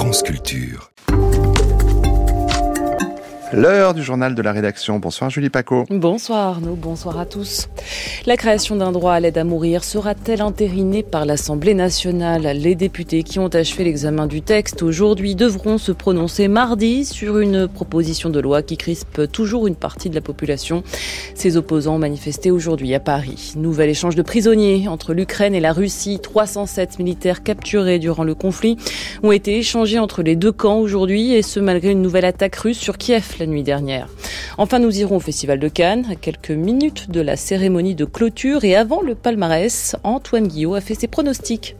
France Culture. L'heure du journal de la rédaction. Bonsoir Julie Paco. Bonsoir Arnaud, bonsoir à tous. La création d'un droit à l'aide à mourir sera-t-elle entérinée par l'Assemblée nationale ? Les députés qui ont achevé l'examen du texte aujourd'hui devront se prononcer mardi sur une proposition de loi qui crispe toujours une partie de la population. Ses opposants ont manifesté aujourd'hui à Paris. Nouvel échange de prisonniers entre l'Ukraine et la Russie. 307 militaires capturés durant le conflit ont été échangés entre les deux camps aujourd'hui, et ce malgré une nouvelle attaque russe sur Kiev la nuit dernière. Enfin, nous irons au Festival de Cannes, à quelques minutes de la cérémonie de clôture, et avant le palmarès, Antoine Guillot a fait ses pronostics.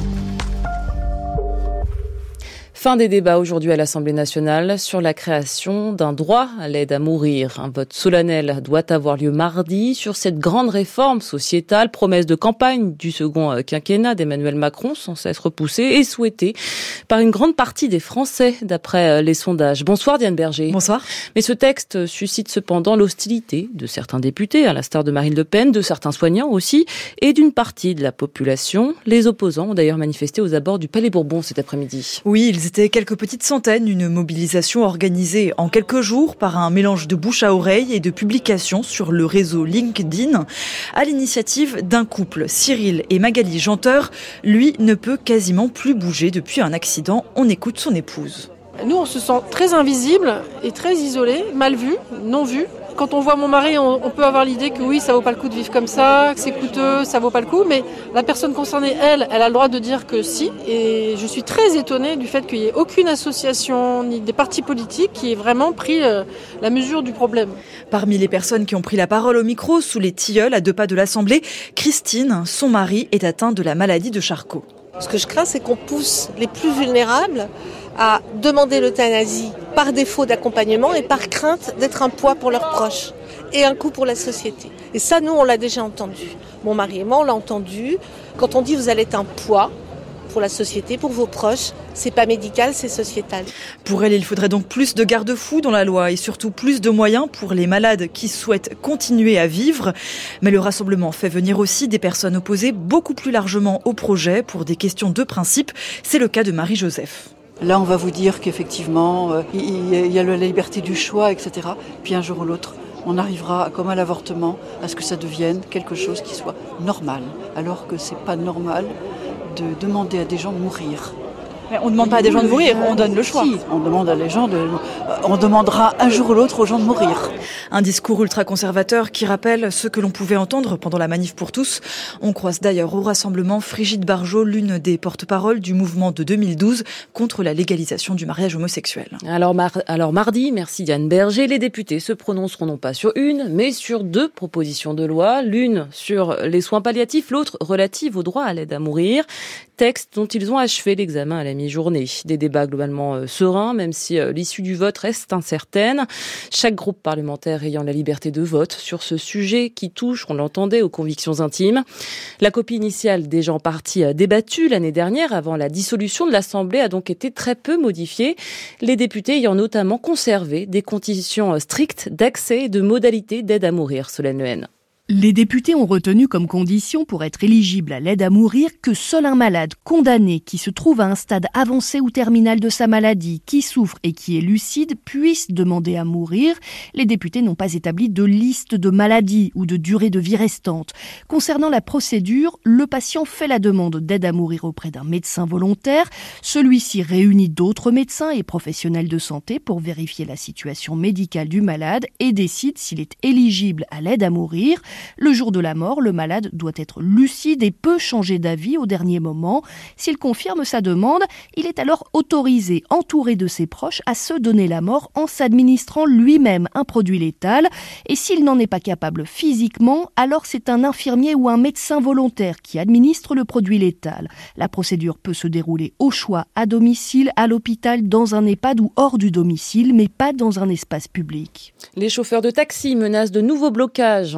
Fin des débats aujourd'hui à l'Assemblée nationale sur la création d'un droit à l'aide à mourir. Un vote solennel doit avoir lieu mardi sur cette grande réforme sociétale, promesse de campagne du second quinquennat d'Emmanuel Macron, sans cesse repoussée et souhaitée par une grande partie des Français, d'après les sondages. Bonsoir Diane Berger. Bonsoir. Mais ce texte suscite cependant l'hostilité de certains députés, à l'instar de Marine Le Pen, de certains soignants aussi, et d'une partie de la population. Les opposants ont d'ailleurs manifesté aux abords du Palais Bourbon cet après-midi. Oui, ils étaient quelques petites centaines, une mobilisation organisée en quelques jours par un mélange de bouche à oreille et de publications sur le réseau LinkedIn à l'initiative d'un couple. Cyril et Magali Janteur, lui, ne peut quasiment plus bouger depuis un accident. On écoute son épouse. Nous, on se sent très invisible et très isolé, mal vu, non vu. Quand on voit mon mari, on peut avoir l'idée que oui, ça vaut pas le coup de vivre comme ça, que c'est coûteux, ça vaut pas le coup. Mais la personne concernée, elle a le droit de dire que si. Et je suis très étonnée du fait qu'il n'y ait aucune association ni des partis politiques qui aient vraiment pris la mesure du problème. Parmi les personnes qui ont pris la parole au micro, sous les tilleuls à 2 pas de l'Assemblée, Christine, son mari, est atteint de la maladie de Charcot. Ce que je crains, c'est qu'on pousse les plus vulnérables à demander l'euthanasie par défaut d'accompagnement et par crainte d'être un poids pour leurs proches et un coût pour la société. Et ça, nous, on l'a déjà entendu. Mon mari et moi, on l'a entendu. Quand on dit vous allez être un poids pour la société, pour vos proches, c'est pas médical, c'est sociétal. Pour elle, il faudrait donc plus de garde-fous dans la loi et surtout plus de moyens pour les malades qui souhaitent continuer à vivre. Mais le rassemblement fait venir aussi des personnes opposées beaucoup plus largement au projet pour des questions de principe. C'est le cas de Marie-Joseph. Là, on va vous dire qu'effectivement, il y a la liberté du choix, etc. Puis un jour ou l'autre, on arrivera, comme à l'avortement, à ce que ça devienne quelque chose qui soit normal. Alors que c'est pas normal de demander à des gens de mourir. Mais on ne demande pas à des gens de mourir, on donne le choix. Si, on demande à les gens on demandera un jour ou l'autre aux gens de mourir. Un discours ultra-conservateur qui rappelle ce que l'on pouvait entendre pendant la manif pour tous. On croise d'ailleurs au rassemblement Frigide Barjot, l'une des porte-paroles du mouvement de 2012 contre la légalisation du mariage homosexuel. Alors mardi, merci Diane Berger, les députés se prononceront non pas sur une, mais sur 2 propositions de loi. L'une sur les soins palliatifs, l'autre relative au droit à l'aide à mourir. Texte dont ils ont achevé l'examen à la mi-journée. Des débats globalement sereins, même si l'issue du vote reste incertaine. Chaque groupe parlementaire ayant la liberté de vote sur ce sujet qui touche, on l'entendait, aux convictions intimes. La copie initiale déjà en partie débattue l'année dernière, avant la dissolution de l'Assemblée, a donc été très peu modifiée. Les députés ayant notamment conservé des conditions strictes d'accès et de modalités d'aide à mourir, Solène Lehen. Les députés ont retenu comme condition pour être éligible à l'aide à mourir que seul un malade condamné qui se trouve à un stade avancé ou terminal de sa maladie, qui souffre et qui est lucide, puisse demander à mourir. Les députés n'ont pas établi de liste de maladies ou de durée de vie restante. Concernant la procédure, le patient fait la demande d'aide à mourir auprès d'un médecin volontaire. Celui-ci réunit d'autres médecins et professionnels de santé pour vérifier la situation médicale du malade et décide s'il est éligible à l'aide à mourir. Le jour de la mort, le malade doit être lucide et peut changer d'avis au dernier moment. S'il confirme sa demande, il est alors autorisé, entouré de ses proches, à se donner la mort en s'administrant lui-même un produit létal. Et s'il n'en est pas capable physiquement, alors c'est un infirmier ou un médecin volontaire qui administre le produit létal. La procédure peut se dérouler au choix, à domicile, à l'hôpital, dans un EHPAD ou hors du domicile, mais pas dans un espace public. Les chauffeurs de taxi menacent de nouveaux blocages en cas d'échec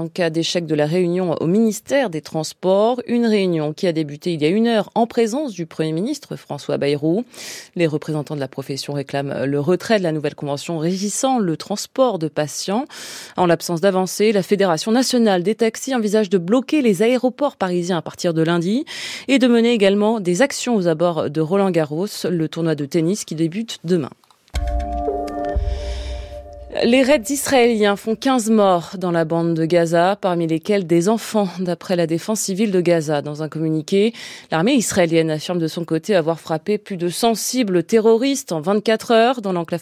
l'échec de la réunion au ministère des Transports. Une réunion qui a débuté il y a 1 heure en présence du Premier ministre François Bayrou. Les représentants de la profession réclament le retrait de la nouvelle convention régissant le transport de patients. En l'absence d'avancée, la Fédération nationale des taxis envisage de bloquer les aéroports parisiens à partir de lundi et de mener également des actions aux abords de Roland-Garros, le tournoi de tennis qui débute demain. Les raids israéliens font 15 morts dans la bande de Gaza, parmi lesquels des enfants, d'après la défense civile de Gaza. Dans un communiqué, l'armée israélienne affirme de son côté avoir frappé plus de 100 cibles terroristes en 24 heures dans l'enclave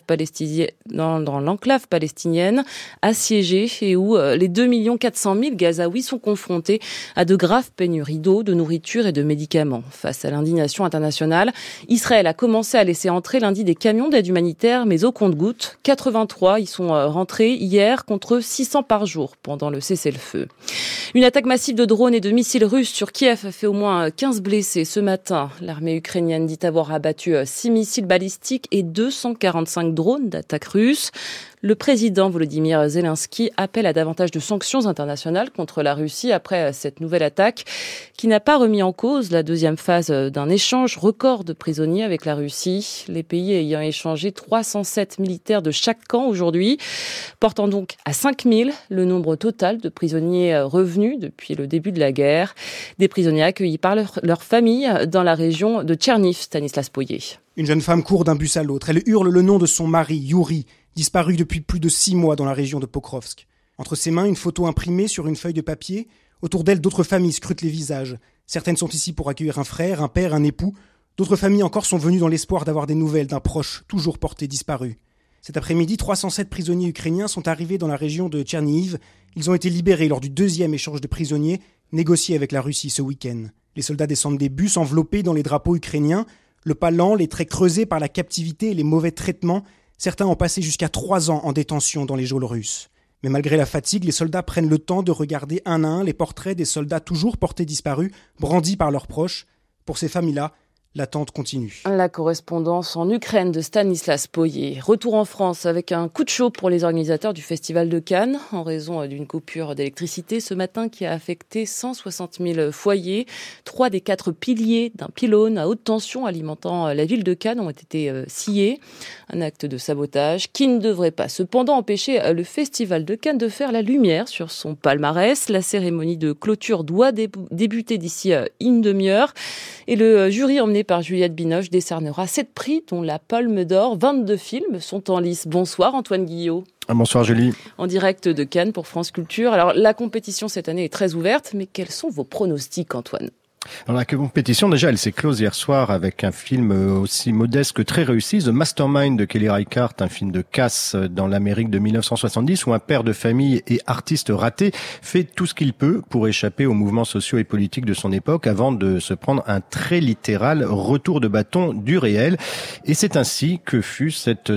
palestinienne assiégée et où les 2 400 000 Gazaouis sont confrontés à de graves pénuries d'eau, de nourriture et de médicaments. Face à l'indignation internationale, Israël a commencé à laisser entrer lundi des camions d'aide humanitaire, mais au compte-gouttes. 83 y sont rentrés hier contre 600 par jour pendant le cessez-le-feu. Une attaque massive de drones et de missiles russes sur Kiev a fait au moins 15 blessés ce matin. L'armée ukrainienne dit avoir abattu 6 missiles balistiques et 245 drones d'attaque russe. Le président Volodymyr Zelensky appelle à davantage de sanctions internationales contre la Russie après cette nouvelle attaque qui n'a pas remis en cause la deuxième phase d'un échange record de prisonniers avec la Russie. Les pays ayant échangé 307 militaires de chaque camp aujourd'hui, portant donc à 5000 le nombre total de prisonniers revenus depuis le début de la guerre. Des prisonniers accueillis par leur famille dans la région de Tcherniv, Stanislas Poyer. Une jeune femme court d'un bus à l'autre. Elle hurle le nom de son mari, Yuri, disparu depuis plus de 6 mois dans la région de Pokrovsk. Entre ses mains, une photo imprimée sur une feuille de papier. Autour d'elle, d'autres familles scrutent les visages. Certaines sont ici pour accueillir un frère, un père, un époux. D'autres familles encore sont venues dans l'espoir d'avoir des nouvelles d'un proche toujours porté disparu. Cet après-midi, 307 prisonniers ukrainiens sont arrivés dans la région de Tchernihiv. Ils ont été libérés lors du 2e échange de prisonniers négocié avec la Russie ce week-end. Les soldats descendent des bus enveloppés dans les drapeaux ukrainiens. Le pas lent, les traits creusés par la captivité et les mauvais traitements. Certains ont passé jusqu'à 3 ans en détention dans les geôles russes. Mais malgré la fatigue, les soldats prennent le temps de regarder un à un les portraits des soldats toujours portés disparus, brandis par leurs proches. Pour ces familles-là, l'attente continue. La correspondance en Ukraine de Stanislas Poyer. Retour en France avec un coup de chaud pour les organisateurs du Festival de Cannes en raison d'une coupure d'électricité ce matin qui a affecté 160 000 foyers. 3 des 4 piliers d'un pylône à haute tension alimentant la ville de Cannes ont été sciés. Un acte de sabotage qui ne devrait pas cependant empêcher le Festival de Cannes de faire la lumière sur son palmarès. La cérémonie de clôture doit débuter d'ici une demi-heure et le jury emmené par Juliette Binoche décernera 7 prix, dont la Palme d'Or. 22 films sont en lice. Bonsoir Antoine Guillot. Bonsoir Julie. En direct de Cannes pour France Culture. Alors la compétition cette année est très ouverte, mais quels sont vos pronostics Antoine ? Alors la compétition, déjà, elle s'est close hier soir avec un film aussi modeste que très réussi, The Mastermind de Kelly Reichardt, un film de casse dans l'Amérique de 1970 où un père de famille et artiste raté fait tout ce qu'il peut pour échapper aux mouvements sociaux et politiques de son époque avant de se prendre un très littéral retour de bâton du réel. Et c'est ainsi que fut cette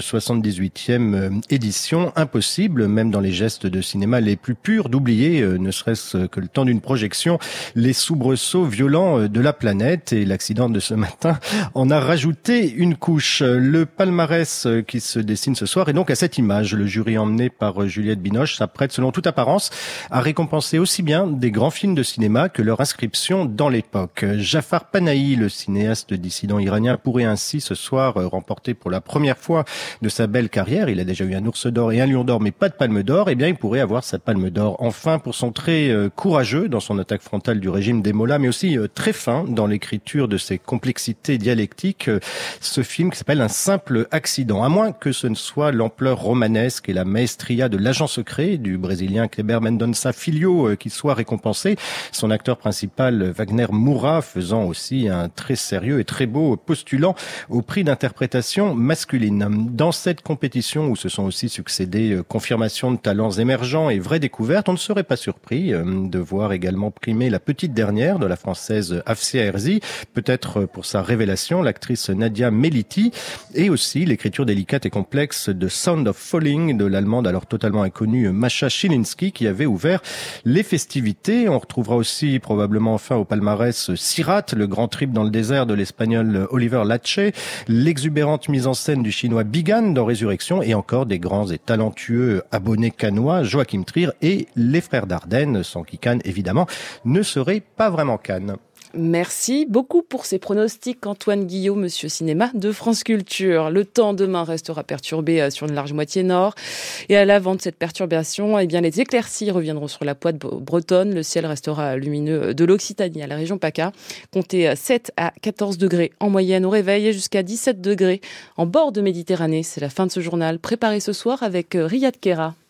78e édition. Impossible, même dans les gestes de cinéma les plus purs, d'oublier, ne serait-ce que le temps d'une projection, les soubresauts violents de la planète, et l'accident de ce matin en a rajouté une couche. Le palmarès qui se dessine ce soir est donc à cette image. Le jury emmené par Juliette Binoche s'apprête, selon toute apparence, à récompenser aussi bien des grands films de cinéma que leur inscription dans l'époque. Jafar Panahi, le cinéaste dissident iranien, pourrait ainsi ce soir remporter pour la première fois de sa belle carrière, il a déjà eu un Ours d'Or et un Lion d'Or mais pas de Palme d'Or, eh bien il pourrait avoir sa Palme d'Or enfin pour son trait courageux dans son attaque frontale du régime des Mollahs, mais aussi très fin dans l'écriture de ses complexités dialectiques, ce film qui s'appelle Un simple accident. À moins que ce ne soit l'ampleur romanesque et la maestria de l'agent secret du Brésilien Kleber Mendonça Filho qui soit récompensé. Son acteur principal, Wagner Moura, faisant aussi un très sérieux et très beau postulant au prix d'interprétation masculine. Dans cette compétition où se sont aussi succédés confirmations de talents émergents et vraies découvertes, on ne serait pas surpris de voir également primer la petite dernière de la française française Afsia Herzi, peut-être pour sa révélation, l'actrice Nadia Meliti, et aussi l'écriture délicate et complexe de Sound of Falling de l'allemande alors totalement inconnue Masha Chilinski qui avait ouvert les festivités. On retrouvera aussi probablement enfin au palmarès Sirat, le grand trip dans le désert de l'espagnol Oliver Lache, l'exubérante mise en scène du chinois Bigan dans Résurrection et encore des grands et talentueux abonnés cannois Joachim Trier et les frères Dardenne, sans qui Cannes évidemment ne serait pas vraiment Cannes. Merci beaucoup pour ces pronostics, Antoine Guillot, Monsieur Cinéma de France Culture. Le temps demain restera perturbé sur une large moitié nord. Et à l'avant de cette perturbation, les éclaircies reviendront sur la pointe bretonne. Le ciel restera lumineux de l'Occitanie à la région PACA. Comptez 7 à 14 degrés en moyenne au réveil et jusqu'à 17 degrés en bord de Méditerranée. C'est la fin de ce journal préparé ce soir avec Riyad Kera.